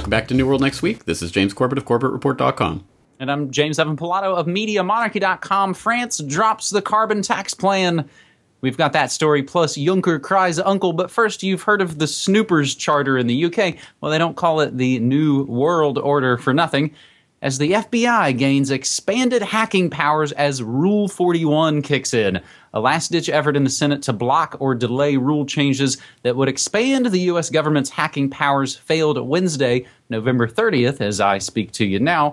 back to New World next week. This is James Corbett of CorbettReport.com. And I'm James Evan Pilato of MediaMonarchy.com. France drops the carbon tax plan. We've got that story, plus Juncker cries uncle. But first, you've heard of the Snoopers Charter in the UK. Well, they don't call it the New World Order for nothing, as the FBI gains expanded hacking powers as Rule 41 kicks in. A last-ditch effort in the Senate to block or delay rule changes that would expand the U.S. government's hacking powers failed Wednesday, November 30th, as I speak to you now.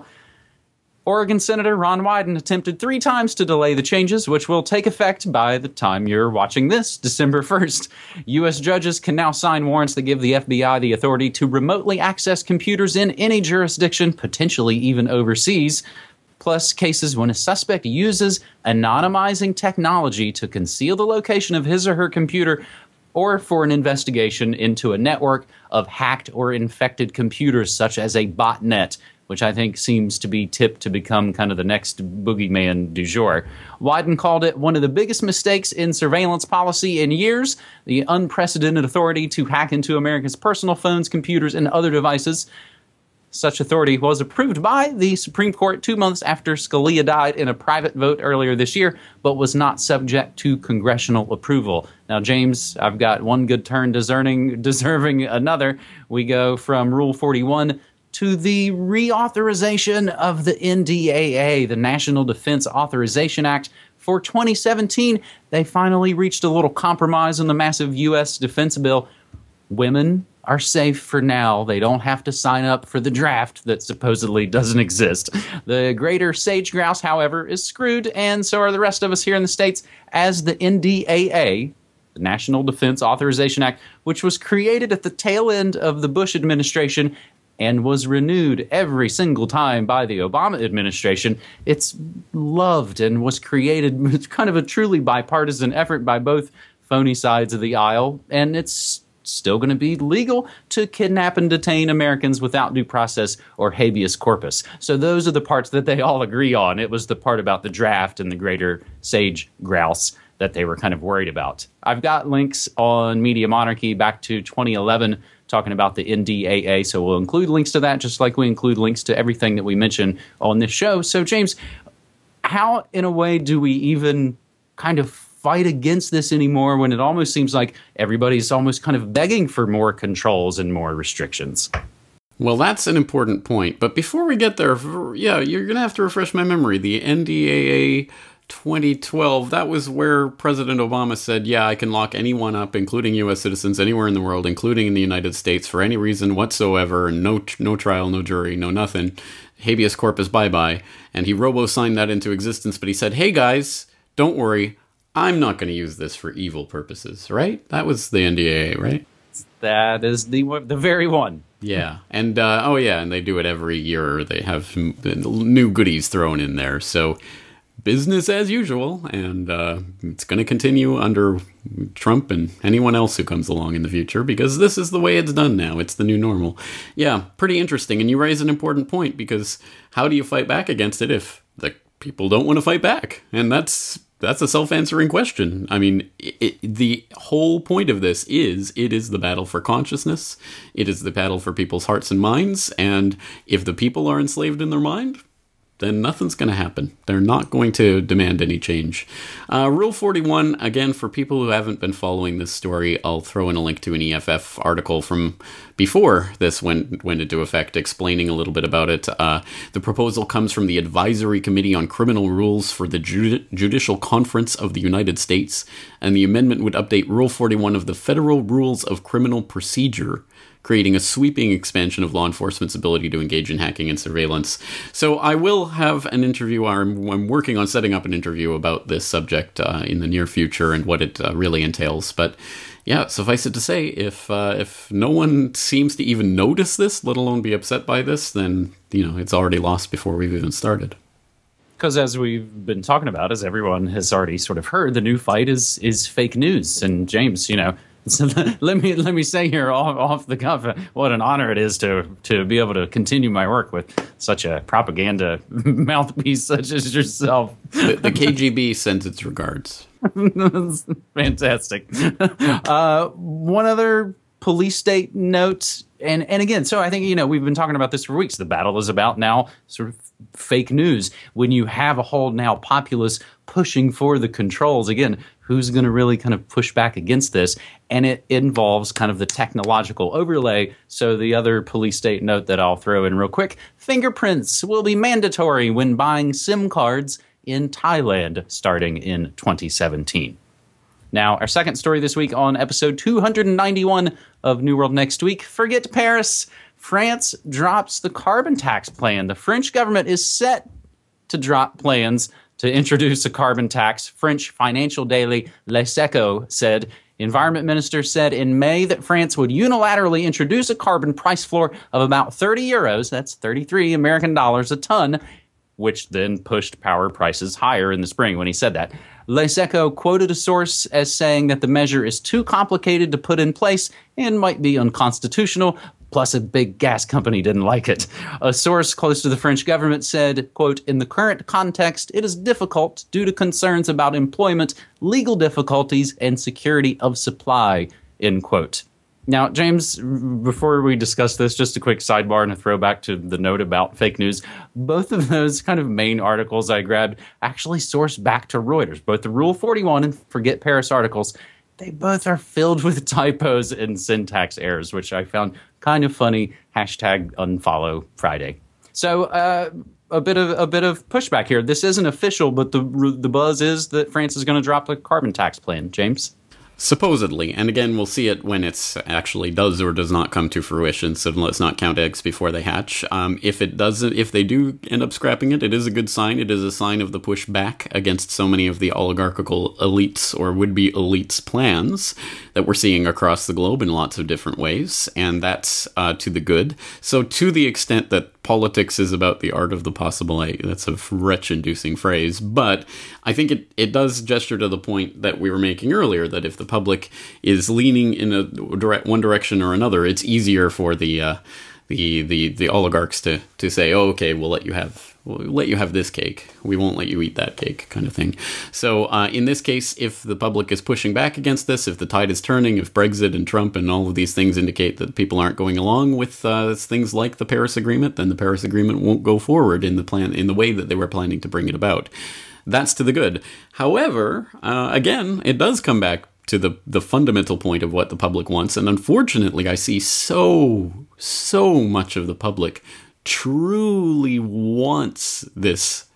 Oregon Senator Ron Wyden attempted 3 times to delay the changes, which will take effect by the time you're watching this, December 1st. U.S. judges can now sign warrants that give the FBI the authority to remotely access computers in any jurisdiction, potentially even overseas, plus cases when a suspect uses anonymizing technology to conceal the location of his or her computer, or for an investigation into a network of hacked or infected computers, such as a botnet, which I think seems to be tipped to become kind of the next boogeyman du jour. Wyden called it one of the biggest mistakes in surveillance policy in years, the unprecedented authority to hack into Americans' personal phones, computers, and other devices. Such authority was approved by the Supreme Court 2 months after Scalia died in a private vote earlier this year, but was not subject to congressional approval. Now, James, I've got one good turn deserving another. We go from Rule 41 to the reauthorization of the NDAA, the National Defense Authorization Act, for 2017. They finally reached a little compromise on the massive U.S. defense bill. Women are safe for now. They don't have to sign up for the draft that supposedly doesn't exist. The greater sage grouse, however, is screwed, and so are the rest of us here in the States, as the NDAA, the National Defense Authorization Act, which was created at the tail end of the Bush administration and was renewed every single time by the Obama administration. It's loved and was created. It's kind of a truly bipartisan effort by both phony sides of the aisle, and it's still going to be legal to kidnap and detain Americans without due process or habeas corpus. So those are the parts that they all agree on. It was the part about the draft and the greater sage grouse that they were kind of worried about. I've got links on Media Monarchy back to 2011 talking about the NDAA, so we'll include links to that, just like we include links to everything that we mention on this show. So, James, how, in a way, do we even kind of fight against this anymore when it almost seems like everybody's almost kind of begging for more controls and more restrictions? Well, that's an important point. But before we get there, yeah, you're going to have to refresh my memory. The NDAA 2012, that was where President Obama said, yeah, I can lock anyone up, including U.S. citizens, anywhere in the world, including in the United States, for any reason whatsoever, and no trial, no jury, no nothing. Habeas corpus, bye-bye. And he robo-signed that into existence, but he said, hey, guys, don't worry, I'm not going to use this for evil purposes, right? That was the NDAA, right? That is the very one. Yeah. And, and they do it every year. They have new goodies thrown in there. So business as usual, and it's going to continue under Trump and anyone else who comes along in the future, because this is the way it's done now. It's the new normal. Yeah, pretty interesting. And you raise an important point, because how do you fight back against it if the people don't want to fight back? And that's a self-answering question. I mean, the whole point of this is, it is the battle for consciousness. It is the battle for people's hearts and minds. And if the people are enslaved in their mind, then nothing's going to happen. They're not going to demand any change. Rule 41, again, for people who haven't been following this story, I'll throw in a link to an EFF article from before this went into effect, explaining a little bit about it. The proposal comes from the Advisory Committee on Criminal Rules for the Judicial Conference of the United States, and the amendment would update Rule 41 of the Federal Rules of Criminal Procedure, creating a sweeping expansion of law enforcement's ability to engage in hacking and surveillance. So I will have an interview. I'm working on setting up an interview about this subject in the near future and what it really entails. But yeah, suffice it to say, if no one seems to even notice this, let alone be upset by this, then it's already lost before we've even started. Because as we've been talking about, as everyone has already sort of heard, the new fight is fake news. And James, so let me say here off the cuff, what an honor it is to be able to continue my work with such a propaganda mouthpiece such as yourself. The KGB sends its regards. Fantastic. One other police state note, And again, so I think, we've been talking about this for weeks. The battle is about now sort of fake news. When you have a whole now populace pushing for the controls, again, who's going to really kind of push back against this? And it involves kind of the technological overlay. So the other police state note that I'll throw in real quick, fingerprints will be mandatory when buying SIM cards in Thailand starting in 2017. Now, our second story this week on episode 291 of New World Next Week, forget Paris. France drops the carbon tax plan. The French government is set to drop plans to introduce a carbon tax. French financial daily Les Echos said. Environment Minister said in May that France would unilaterally introduce a carbon price floor of about 30 euros, that's 33 American dollars a ton, which then pushed power prices higher in the spring when he said that. Les Echos quoted a source as saying that the measure is too complicated to put in place and might be unconstitutional, plus a big gas company didn't like it. A source close to the French government said, quote, in the current context, it is difficult due to concerns about employment, legal difficulties, and security of supply, end quote. Now, James, before we discuss this, just a quick sidebar and a throwback to the note about fake news. Both of those kind of main articles I grabbed actually sourced back to Reuters. Both the Rule 41 and Forget Paris articles, they both are filled with typos and syntax errors, which I found kind of funny. Hashtag unfollow Friday. So a bit of pushback here. This isn't official, but the buzz is that France is going to drop the carbon tax plan. James? Supposedly, and again, we'll see it when it's actually does or does not come to fruition. So let's not count eggs before they hatch. If they do end up scrapping it, it is a good sign. It is a sign of the push back against so many of the oligarchical elites or would-be elites' plans that we're seeing across the globe in lots of different ways, and that's to the good. So to the extent that politics is about the art of the possible, that's a retch-inducing phrase, but I think it does gesture to the point that we were making earlier, that if the public is leaning in one direction or another, it's easier for the oligarchs to say, oh, okay, we'll let you have this cake. We won't let you eat that cake, kind of thing. So in this case, if the public is pushing back against this, if the tide is turning, if Brexit and Trump and all of these things indicate that people aren't going along with things like the Paris Agreement, then the Paris Agreement won't go forward in the way that they were planning to bring it about. That's to the good. However, again, it does come back to the fundamental point of what the public wants. And unfortunately, I see so much of the public truly wants this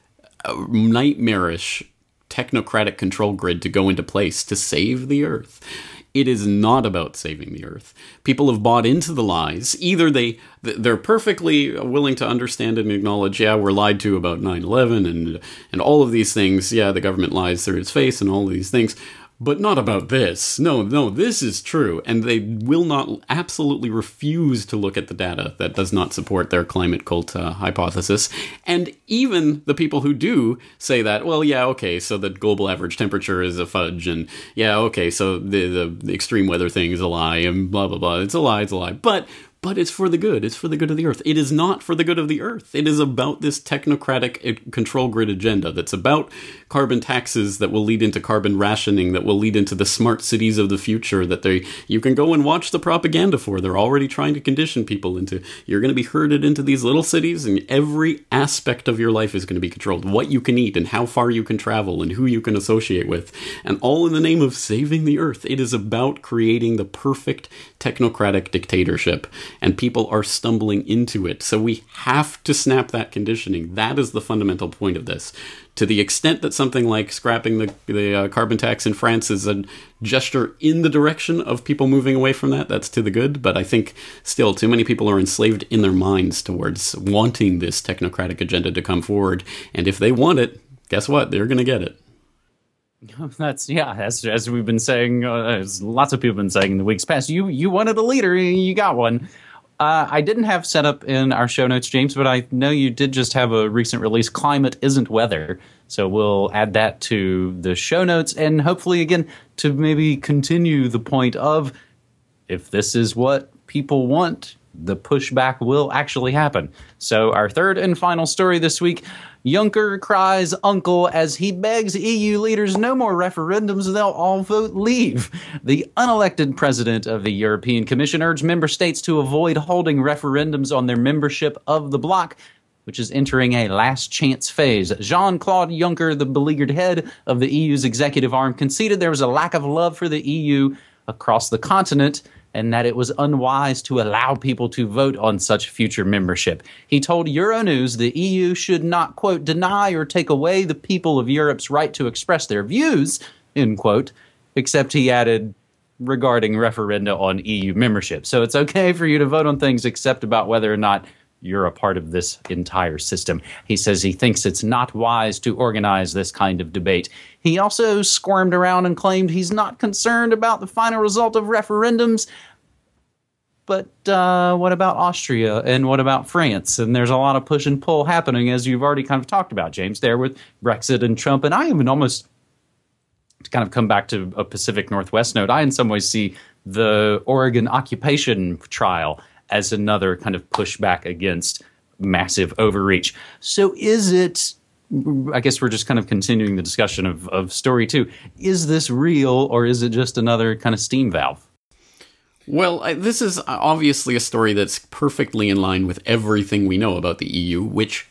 nightmarish technocratic control grid to go into place to save the Earth. It is not about saving the Earth. People have bought into the lies. Either they're perfectly willing to understand and acknowledge, yeah, we're lied to about 9/11 and all of these things. Yeah, the government lies through its face and all of these things. But not about this. No, this is true. And they will not absolutely refuse to look at the data that does not support their climate cult hypothesis. And even the people who do say that, well, yeah, okay, so the global average temperature is a fudge. And yeah, okay, so the extreme weather thing is a lie and blah, blah, blah. It's a lie. But it's for the good. It's for the good of the Earth. It is not for the good of the Earth. It is about this technocratic control grid agenda that's about carbon taxes that will lead into carbon rationing, that will lead into the smart cities of the future that you can go and watch the propaganda for. They're already trying to condition people into, you're going to be herded into these little cities and every aspect of your life is going to be controlled. What you can eat and how far you can travel and who you can associate with. And all in the name of saving the Earth. It is about creating the perfect technocratic dictatorship. And people are stumbling into it. So we have to snap that conditioning. That is the fundamental point of this. To the extent that something like scrapping the carbon tax in France is a gesture in the direction of people moving away from that, that's to the good. But I think still too many people are enslaved in their minds towards wanting this technocratic agenda to come forward. And if they want it, guess what? They're going to get it. That's as we've been saying, as lots of people have been saying in the weeks past, you wanted a leader, you got one. I didn't have set up in our show notes, James, but I know you did just have a recent release, Climate Isn't Weather. So we'll add that to the show notes and hopefully, again, to maybe continue the point of if this is what people want, the pushback will actually happen. So our third and final story this week, Juncker cries uncle as he begs EU leaders no more referendums, they'll all vote leave. The unelected president of the European Commission urged member states to avoid holding referendums on their membership of the bloc, which is entering a last chance phase. Jean-Claude Juncker, the beleaguered head of the EU's executive arm, conceded there was a lack of love for the EU across the continent and that it was unwise to allow people to vote on such future membership. He told Euronews the EU should not, quote, deny or take away the people of Europe's right to express their views, end quote, except he added regarding referenda on EU membership. So it's okay for you to vote on things except about whether or not you're a part of this entire system. He says he thinks it's not wise to organize this kind of debate. He also squirmed around and claimed he's not concerned about the final result of referendums. But what about Austria and what about France? And there's a lot of push and pull happening, as you've already kind of talked about, James, there with Brexit and Trump. And I even almost, to kind of come back to a Pacific Northwest note, I in some ways see the Oregon occupation trial as another kind of pushback against massive overreach. So is it, I guess we're just kind of continuing the discussion of story two, is this real or is it just another kind of steam valve? Well, this is obviously a story that's perfectly in line with everything we know about the EU, which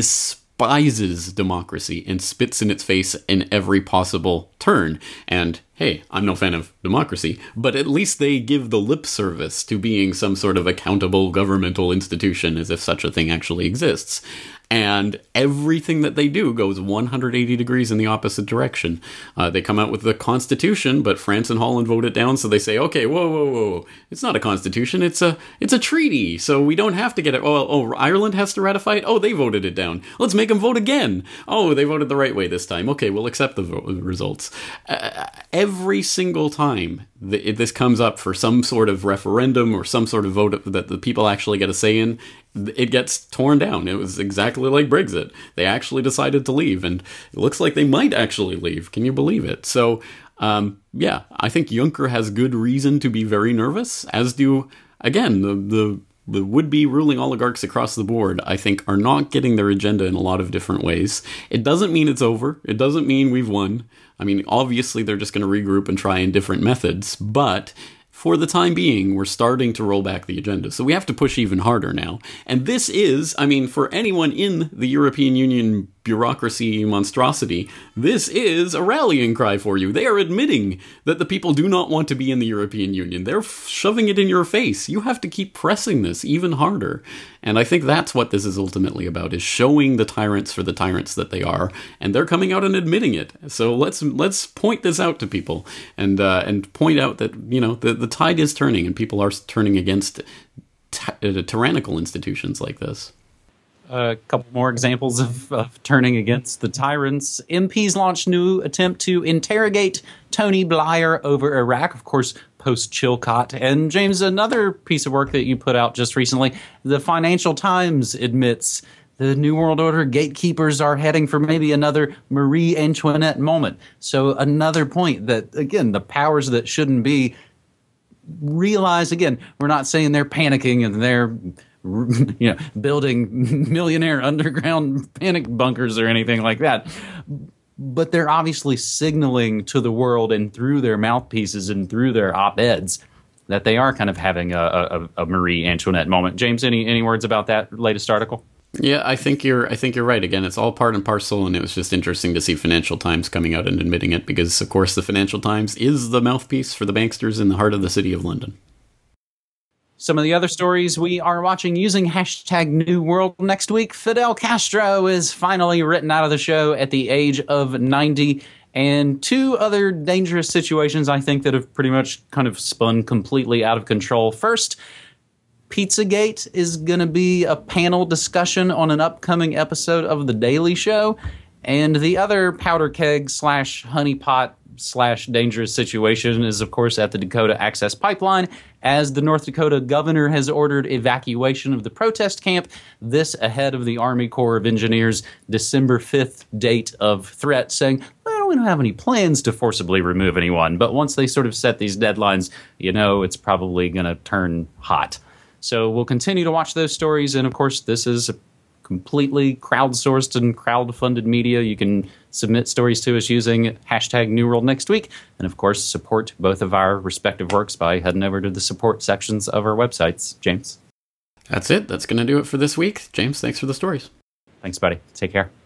despises democracy and spits in its face in every possible turn. And hey, I'm no fan of democracy, but at least they give the lip service to being some sort of accountable governmental institution, as if such a thing actually exists. And everything that they do goes 180 degrees in the opposite direction. They come out with the Constitution, but France and Holland vote it down, so they say, okay, whoa. It's not a Constitution, it's a treaty, so we don't have to get it. Oh, Ireland has to ratify it? Oh, they voted it down. Let's make them vote again. Oh, they voted the right way this time. Okay, we'll accept the results. Every single time this comes up for some sort of referendum or some sort of vote that the people actually get a say in, it gets torn down. It was exactly like Brexit. They actually decided to leave, and it looks like they might actually leave. Can you believe it? So, yeah, I think Juncker has good reason to be very nervous, as do, again, the would-be ruling oligarchs across the board, I think, are not getting their agenda in a lot of different ways. It doesn't mean it's over. It doesn't mean we've won. I mean, obviously, they're just going to regroup and try in different methods, but for the time being, we're starting to roll back the agenda. So we have to push even harder now. And this is, I mean, for anyone in the European Union bureaucracy monstrosity, this is a rallying cry for you. They are admitting that the people do not want to be in the European Union. They're shoving it in your face. You have to keep pressing this even harder. And I think that's what this is ultimately about, is showing the tyrants for the tyrants that they are. And they're coming out and admitting it. So let's point this out to people and point out that, you know, the tide is turning and people are turning against tyrannical institutions like this. A couple more examples of turning against the tyrants. MPs launched new attempt to interrogate Tony Blair over Iraq, of course, post-Chilcot. And James, another piece of work that you put out just recently, the Financial Times admits the New World Order gatekeepers are heading for maybe another Marie Antoinette moment. So another point that, again, the powers that shouldn't be realize, again, we're not saying they're panicking and they're building millionaire underground panic bunkers or anything like that. But they're obviously signaling to the world and through their mouthpieces and through their op-eds that they are kind of having a Marie Antoinette moment. James, any words about that latest article? Yeah, I think you're right. Again, it's all part and parcel, and it was just interesting to see Financial Times coming out and admitting it because, of course, the Financial Times is the mouthpiece for the banksters in the heart of the city of London. Some of the other stories we are watching using hashtag New World next week. Fidel Castro is finally written out of the show at the age of 90. And two other dangerous situations, I think, that have pretty much kind of spun completely out of control. First, Pizzagate is going to be a panel discussion on an upcoming episode of The Daily Show. And the other powder keg / honeypot / dangerous situation is, of course, at the Dakota Access Pipeline, as the North Dakota governor has ordered evacuation of the protest camp, this ahead of the Army Corps of Engineers' December 5th date of threat, saying, well, we don't have any plans to forcibly remove anyone. But once they sort of set these deadlines, you know, it's probably going to turn hot. So we'll continue to watch those stories. And of course, this is completely crowdsourced and crowd-funded media. You can submit stories to us using hashtag New World Next Week. And of course, support both of our respective works by heading over to the support sections of our websites. James? That's it. That's going to do it for this week. James, thanks for the stories. Thanks, buddy. Take care.